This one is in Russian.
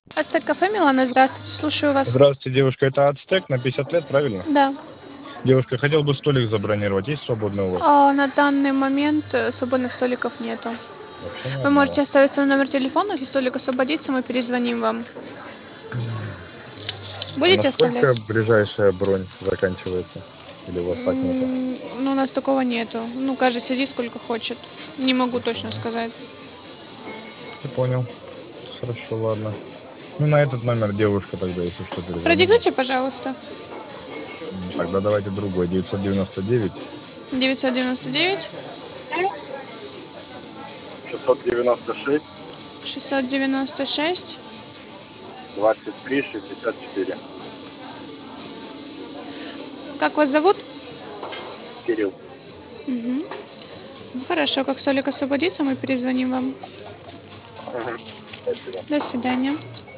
Ацтек кафе, Милана, здравствуйте, слушаю вас. Здравствуйте, девушка. Это Ацтек на 50 лет, правильно? Да. Девушка, хотел бы столик забронировать. Есть свободный у вас? На данный момент свободных столиков нету. Вообще ни Вы одного. можете оставить свой номер телефона, если столик освободится, мы перезвоним вам. А Будете насколько оставлять? ближайшая бронь заканчивается? Или у вас так нету? Ну, у нас такого нету. Ну, каждый сидит сколько хочет. Не могу точно Понял. сказать. Я понял. Хорошо, ладно. Ну, на этот номер девушка тогда, если что, перезвонит. Продиктуйте, пожалуйста. Тогда давайте другой. 999 999 696 696. 23 64. Как вас зовут? Кирилл. Мгм. Ну, хорошо, как столик освободится, мы перезвоним вам. Спасибо. До свидания.